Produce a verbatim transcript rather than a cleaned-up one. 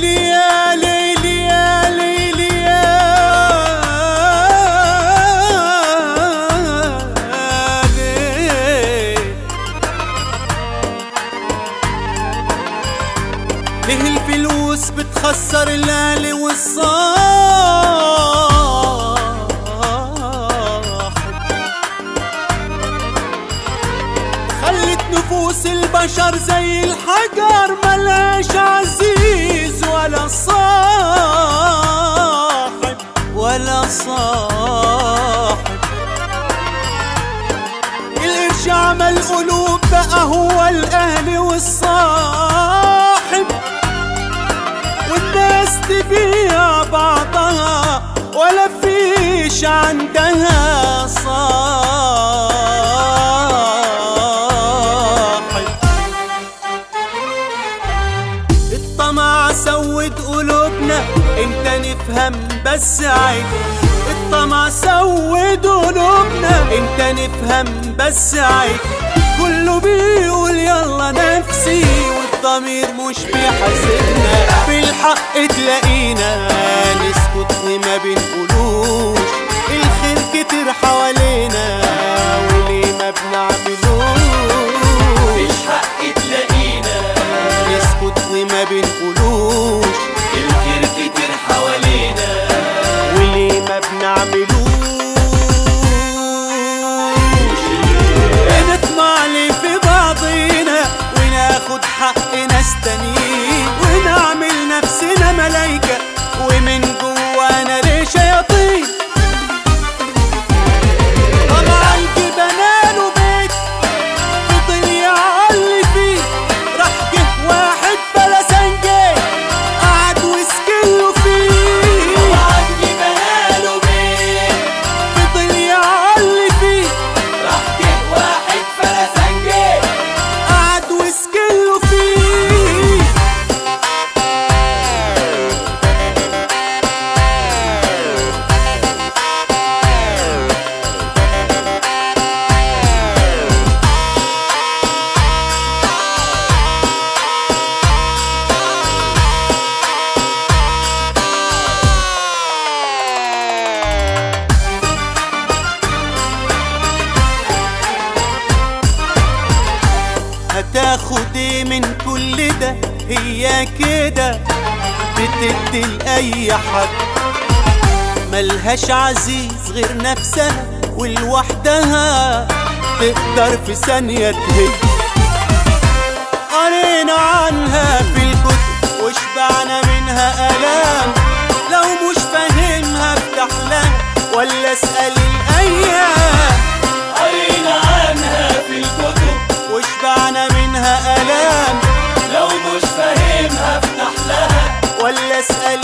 ليلي يا ليلي يا ليلي يا ليلي. ليه الفلوس بتخسر الاهل والصاحب؟ خلت نفوس البشر زي الحجر، ملاش عزيز ولا صاحب ولا صاحب. القرش عمل قلوب بقى هو الاهل والصاحب، والناس تبيع بعضها ولا فيش عندها صاحب. الطمع سود قلوبنا امتى نفهم بس عيب. الطمع سود قلوبنا امتى نفهم بس عيب. كله بيقول يلا نفسي والضمير مش بيحاسبنا. بالحق تلاقينا نسكت وما بنقولوش. الخير كتير حوالينا وليه ما بنعملوش. بالحق تلاقينا نسكت وما بنقولوش. الخير كتير حوالينا وليه ما بنعملوش. بنطمع ليه في بعضينا وناخد حق ناس تانيين، ونعمل نفسنا ملايكة ومن جوانا ليه شياطين. طبعا جبناله بيت فضل يعلي فيه، راح جه واحد بلا سنجة قعد وسكله فيه. طبعا جبناله بيت فضل يعلي فيه، راح جه واحد فلسنجي قعد وسكله فيه. هتاخد ايه من كل ده؟ هي كده بتدي لأي حد، ملهاش عزيز غير نفسها ولوحدها تقدر في ثانية تهد. قرينا عنها في الكتب وشبعنا منها آلام، لو مش فاهمها افتح لها ولا اسأل الأيام. قرينا عنها في الكتب وشبعنا منها آلام، لو مش فاهمها افتح لها ولا اسأل